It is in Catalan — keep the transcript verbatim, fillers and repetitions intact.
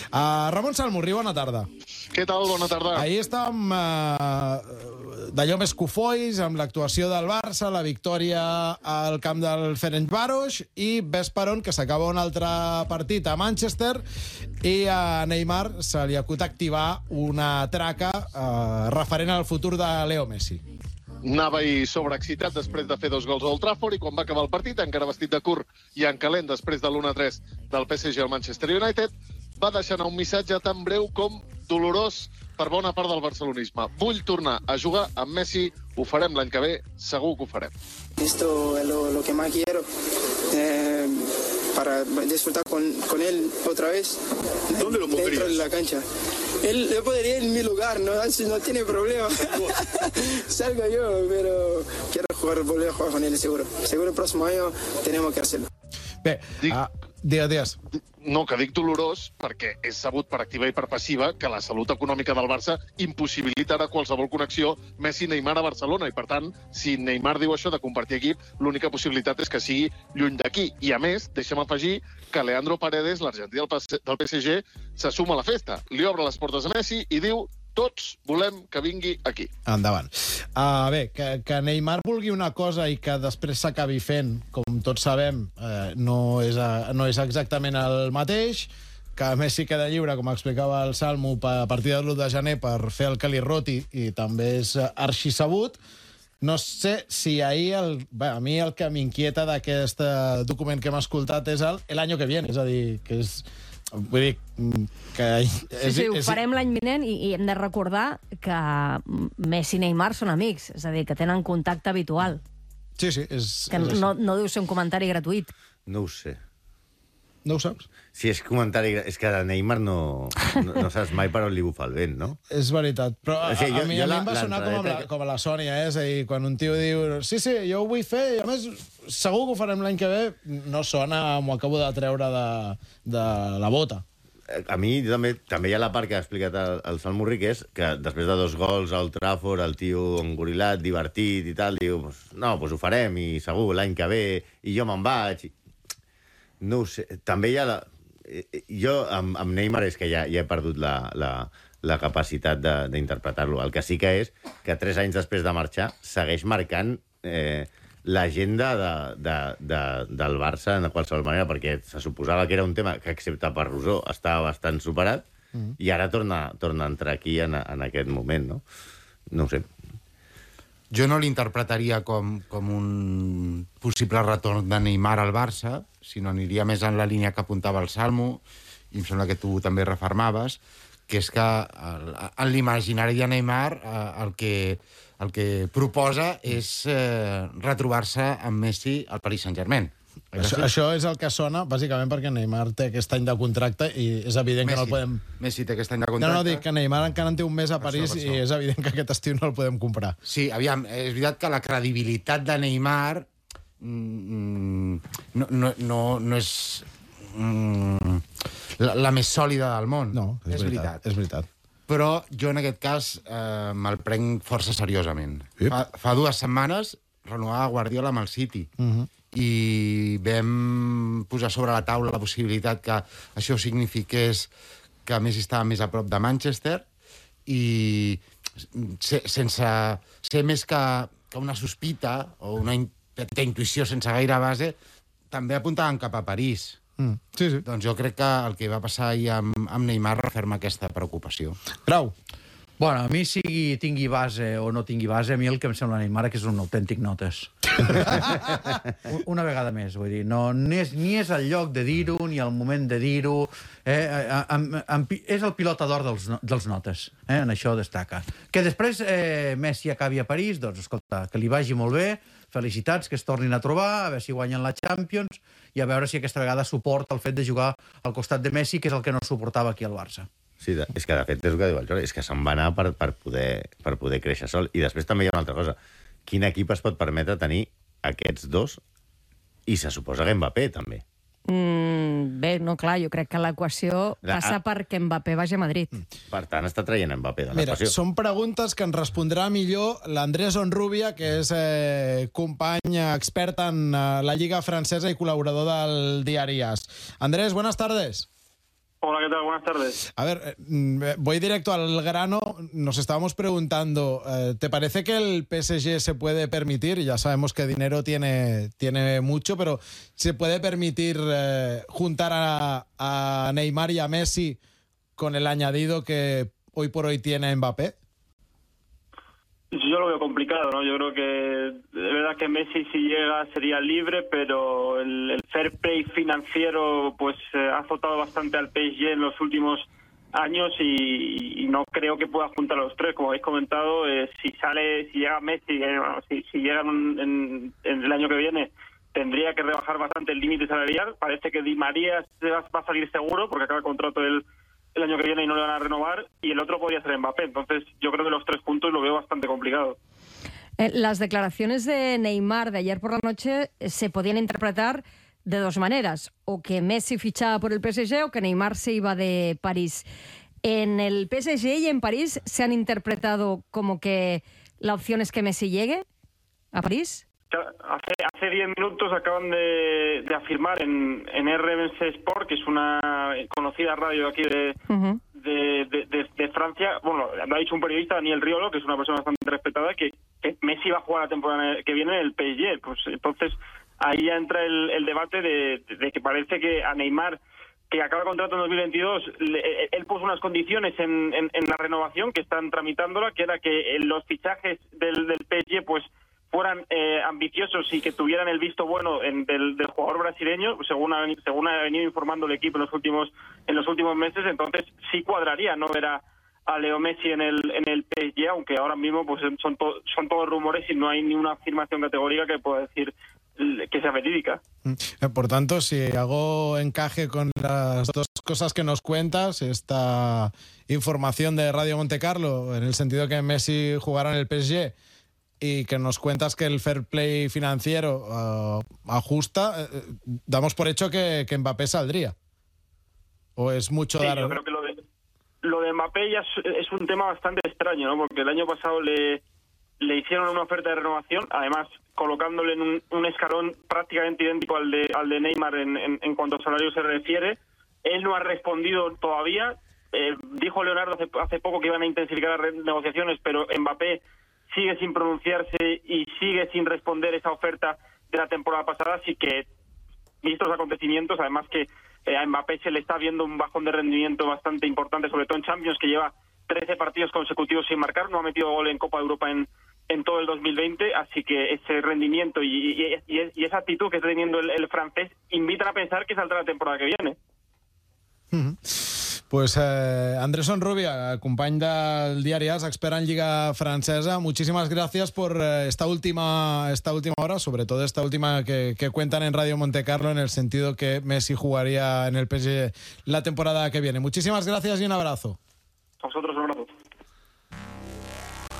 Uh, Ramon Salmurri, bona tarda. Què tal? Bona tarda. Ahir estàvem uh, d'allò més cofois, amb l'actuació del Barça, la victòria al camp del Ferencváros, i ves per on que s'acaba un altre partit a Manchester i a Neymar se li acut activar una traca uh, referent al futur de Leo Messi. Anava i sobreexcitat després de fer dos gols a Old Trafford i quan va acabar el partit, encara vestit de curt i en calent després de l'u a tres del P S G al Manchester United, va deixar anar un missatge tan breu com dolorós per bona part del barcelonisme. Vull tornar a jugar amb Messi, ho farem l'any que ve, segur que ho farem. Esto es lo, lo que más quiero, eh, para disfrutar con, con él otra vez. ¿Dónde lo pondrías? Dentro de la cancha. Él, yo podría ir en mi lugar, no, no tiene problema. Salgo yo, pero quiero jugar, volver a jugar con él, seguro. Seguro el próximo año tenemos que hacerlo. Bé, Dic... uh, digues, digues. No, que dic dolorós perquè és sabut per activa i per passiva que la salut econòmica del Barça impossibilita ara qualsevol connexió Messi-Neymar a Barcelona i, per tant, si Neymar diu això de compartir equip, l'única possibilitat és que sigui lluny d'aquí. I, a més, deixa'm afegir que Leandro Paredes, l'argentí del P S G, se suma a la festa. Li obre les portes a Messi i diu: tots volem que vingui aquí. Endavant. Uh, bé, que, que Neymar vulgui una cosa i que després s'acabi fent, com tots sabem, eh, no, és a, no és exactament el mateix, que Messi queda lliure, com explicava el Salmo, a partir de l'u de gener per fer el que li roti, i també és arxisabut. No sé si ahir... El, bé, a mi el que m'inquieta d'aquest document que hem escoltat és el, el año que viene, és a dir, que és... Vull dir que... Sí, sí, ho farem l'any vinent i, i hem de recordar que Messi i Neymar són amics, és a dir, que tenen contacte habitual. Sí, sí, és... Que és no, no deu ser un comentari gratuït. No ho sé. No ho saps? Si és comentari... És que a Neymar no, no, no saps mai per on li bufa el vent, no? És veritat. Però a, O sigui, jo- a mi, jo a mi la- em va sonar com, amb la, l'entradeta que- com a la Sònia, eh? És a dir, quan un tio diu sí, sí, jo ho vull fer, i a més segur que ho farem l'any que ve, no sona, m'ho acabo de treure de, de la bota. A mi també, també hi ha la part que ha explicat el, el Salmurri, que és que després de dos gols al Trafford, el tio engorilat, divertit i tal, diu, pues, no, pues ho farem, i segur l'any que ve, i jo me'n vaig. No ho sé. També hi ha la... Jo, amb, amb Neymar, és que ja, ja he perdut la, la, la capacitat d'interpretar-lo. El que sí que és que tres anys després de marxar segueix marcant eh, l'agenda de, de, de, del Barça en qualsevol manera, perquè se suposava que era un tema que, excepte per Rosó, estava bastant superat, mm. i ara torna, torna a entrar aquí en, en aquest moment, no? No ho sé. Jo no l'interpretaria com, com un possible retorn de Neymar al Barça, sinó aniria més en la línia que apuntava el Salmo, i em sembla que tu també refermaves, que és que el, en l'imaginari de Neymar eh, el, que, el que proposa és eh, retrobar-se amb Messi al Paris Saint-Germain. Això, això és el que sona, bàsicament, perquè Neymar té aquest any de contracte i és evident Messi, que no el podem... Messi té aquest any de No, contracte. no, dic que Neymar encara en té un mes a París, Per això, per i això. és evident que aquest estiu no el podem comprar. Sí, aviam, és veritat que la credibilitat de Neymar mm, no, no, no, no és mm, la, la més sòlida del món. No, és, és veritat, veritat. és veritat. Però jo, en aquest cas, eh, me'l prenc força seriosament. Yep. Fa, fa dues setmanes renovava Guardiola amb el City. Uh -huh. I vam posar sobre la taula la possibilitat que això signifiqués que Messi estava més a prop de Manchester, i se, sense ser més que, que una sospita o una in, petita intuïció sense gaire base, també apuntaven cap a París. Mm. Sí, sí. Doncs jo crec que el que va passar ahir amb, amb Neymar referma aquesta preocupació. Grau. Bueno, a mi, sigui tingui base o no tingui base, a mi el que em sembla Neymar que és un autèntic notes. Una vegada més, vull dir. No, ni, és, ni és el lloc de dir-ho, ni el moment de dir-ho. Eh, em, em, és el pilota d'or dels, dels notes. Eh, en això destaca. Que després eh, Messi acabi a París, doncs, escolta, que li vagi molt bé, felicitats, que es tornin a trobar, a veure si guanyen la Champions, i a veure si aquesta vegada suporta el fet de jugar al costat de Messi, que és el que no suportava aquí al Barça. Sí, de, és que de fet és el que diu el Jordi, és que se'n va anar per, per, poder, per poder créixer sol. I després també hi ha una altra cosa. Quin equip es pot permetre tenir aquests dos? I se suposa que Mbappé, també. Mm, bé, no, clar, jo crec que l'equació La- passa ah. perquè Mbappé vagi a Madrid. Per tant, està traient Mbappé de Mira, l'equació. són preguntes que ens respondrà millor l'Andrés Onrubia, que és eh, company expert en eh, la Lliga Francesa i col·laborador del diari As. Andrés, buenas tardes. Hola, ¿qué tal? Buenas tardes. A ver, eh, voy directo al grano. Nos estábamos preguntando, eh, ¿te parece que el P S G se puede permitir? Ya sabemos que dinero tiene, tiene mucho, pero ¿se puede permitir eh, juntar a, a Neymar y a Messi con el añadido que hoy por hoy tiene Mbappé? Yo lo veo complicado, ¿no? Yo creo que de verdad que Messi si llega sería libre, pero el, el fair play financiero pues eh, ha azotado bastante al P S G en los últimos años y, y no creo que pueda juntar a los tres. Como habéis comentado, eh, si sale, si llega Messi, eh, bueno, si, si llega en, en, en el año que viene, tendría que rebajar bastante el límite salarial. Parece que Di María se va, va a salir seguro porque acaba el contrato el el año que viene y no le van a renovar, y el otro podría ser Mbappé. Entonces yo creo que los tres puntos lo veo bastante complicado. Eh, las declaraciones de Neymar de ayer por la noche eh, se podían interpretar de dos maneras, o que Messi fichaba por el P S G o que Neymar se iba de París. En el P S G y en París se han interpretado como que la opción es que Messi llegue a París. Hace hace diez minutos acaban de, de afirmar en, en R M C Sport, que es una conocida radio aquí de, uh-huh. de, de, de, de Francia. Bueno, lo ha dicho un periodista, Daniel Riolo, que es una persona bastante respetada, que, que Messi va a jugar la temporada que viene en el P S G. Pues entonces ahí ya entra el, el debate de, de que parece que a Neymar, que acaba el contrato en dos mil veintidós, le, él puso unas condiciones en, en, en la renovación que están tramitándola, que era que los fichajes del, del P S G pues fueran eh, ambiciosos y que tuvieran el visto bueno en, del, del jugador brasileño, según ha, según ha venido informando el equipo en los últimos en los últimos meses. Entonces sí cuadraría no ver a, a Leo Messi en el en el P S G, aunque ahora mismo pues son to, son todos rumores y no hay ni una afirmación categórica que pueda decir que sea verídica. Por tanto, si hago encaje con las dos cosas que nos cuentas, esta información de Radio Montecarlo, en el sentido que Messi jugará en el P S G, y que nos cuentas que el fair play financiero uh, ajusta, eh, damos por hecho que, que Mbappé saldría. ¿O es mucho sí, dar...? Yo creo que lo de, lo de Mbappé ya es, es un tema bastante extraño, ¿no? Porque el año pasado le, le hicieron una oferta de renovación, además colocándole en un, un escalón prácticamente idéntico al de, al de Neymar en, en, en cuanto a salario se refiere. Él no ha respondido todavía. Eh, dijo Leonardo hace, hace poco que iban a intensificar las negociaciones, pero Mbappé sigue sin pronunciarse y sigue sin responder esa oferta de la temporada pasada, así que, vistos los acontecimientos, además que eh, a Mbappé se le está viendo un bajón de rendimiento bastante importante, sobre todo en Champions, que lleva trece partidos consecutivos sin marcar, no ha metido gol en Copa de Europa en, en todo el dos mil veinte, así que ese rendimiento y, y, y, y esa actitud que está teniendo el, el francés invitan a pensar que saldrá la temporada que viene. Uh-huh. Pues eh, Andresson Rubia, company del diari AS, expert en Lliga Francesa, muchísimas gracias por eh, esta última esta última hora, sobre todo esta última que, que cuentan en Radio Montecarlo, en el sentido que Messi jugaría en el P S G la temporada que viene. Muchísimas gracias y un abrazo. A vosotros un